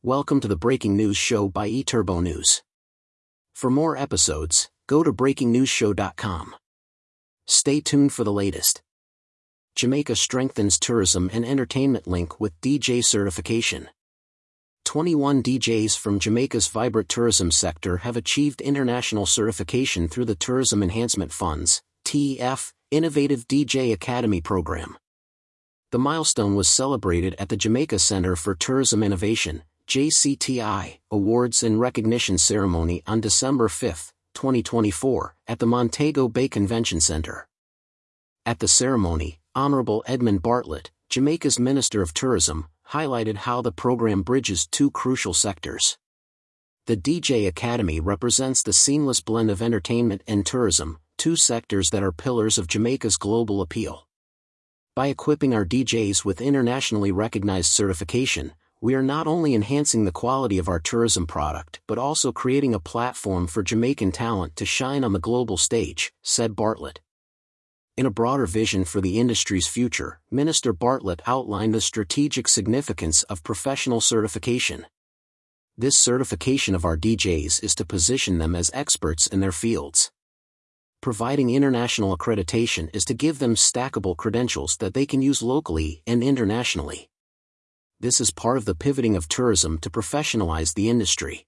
Welcome to the Breaking News Show by eTurbo News. For more episodes, go to breakingnewsshow.com. Stay tuned for the latest. Jamaica strengthens tourism and entertainment link with DJ certification. 21 DJs from Jamaica's vibrant tourism sector have achieved international certification through the Tourism Enhancement Fund's TEF Innovative DJ Academy program. The milestone was celebrated at the Jamaica Center for Tourism Innovation JCTI Awards and Recognition Ceremony on December 5, 2024, at the Montego Bay Convention Center. At the ceremony, Honorable Edmund Bartlett, Jamaica's Minister of Tourism, highlighted how the program bridges two crucial sectors. The DJ Academy represents the seamless blend of entertainment and tourism, two sectors that are pillars of Jamaica's global appeal. By equipping our DJs with internationally recognized certification, we are not only enhancing the quality of our tourism product but also creating a platform for Jamaican talent to shine on the global stage, said Bartlett. In a broader vision for the industry's future, Minister Bartlett outlined the strategic significance of professional certification. This certification of our DJs is to position them as experts in their fields. Providing international accreditation is to give them stackable credentials that they can use locally and internationally. This is part of the pivoting of tourism to professionalize the industry.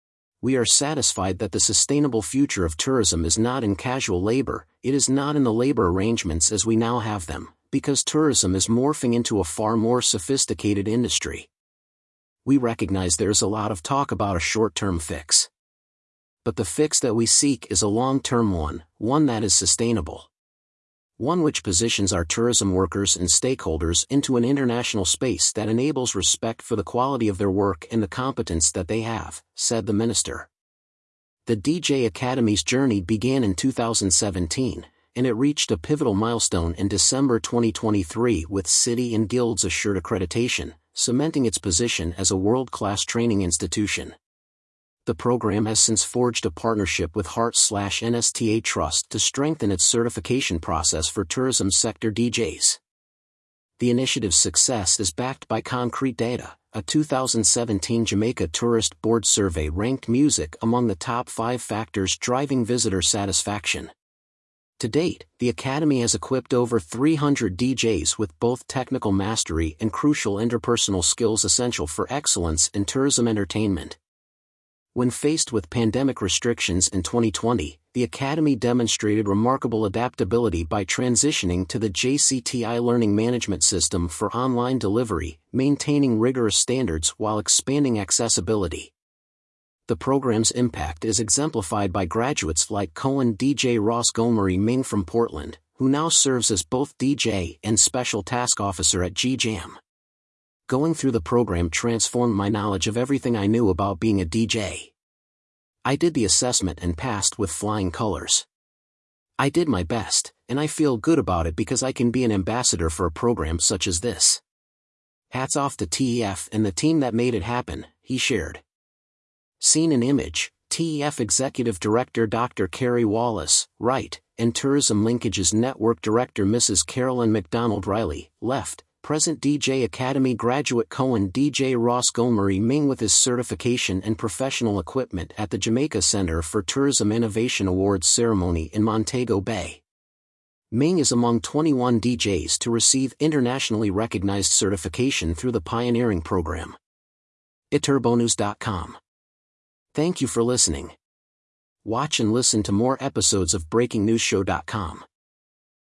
We are satisfied that the sustainable future of tourism is not in casual labor, it is not in the labor arrangements as we now have them, because tourism is morphing into a far more sophisticated industry. We recognize there is a lot of talk about a short-term fix. But the fix that we seek is a long-term one that is sustainable. One which positions our tourism workers and stakeholders into an international space that enables respect for the quality of their work and the competence that they have, said the minister. The DJ Academy's journey began in 2017, and it reached a pivotal milestone in December 2023 with City and Guilds assured accreditation, cementing its position as a world-class training institution. The program has since forged a partnership with Heart/NSTA Trust to strengthen its certification process for tourism sector DJs. The initiative's success is backed by concrete data. A 2017 Jamaica Tourist Board survey ranked music among the top 5 factors driving visitor satisfaction. To date, the Academy has equipped over 300 DJs with both technical mastery and crucial interpersonal skills essential for excellence in tourism entertainment. When faced with pandemic restrictions in 2020, the Academy demonstrated remarkable adaptability by transitioning to the JCTI Learning Management System for online delivery, maintaining rigorous standards while expanding accessibility. The program's impact is exemplified by graduates like Cohen DJ Ross Gomery Ming from Portland, who now serves as both DJ and Special Task Officer at G-Jam. Going through the program transformed my knowledge of everything I knew about being a DJ. I did the assessment and passed with flying colors. I did my best, and I feel good about it because I can be an ambassador for a program such as this. Hats off to TEF and the team that made it happen, he shared. Scene and image, TEF Executive Director Dr. Carrie Wallace, right, and Tourism Linkages Network Director Mrs. Carolyn McDonald Riley, left. Present DJ Academy graduate Cohen DJ Ross Gomery Ming with his certification and professional equipment at the Jamaica Center for Tourism Innovation Awards ceremony in Montego Bay. Ming is among 21 DJs to receive internationally recognized certification through the pioneering program. eTurboNews.com. Thank you for listening. Watch and listen to more episodes of BreakingNewsShow.com.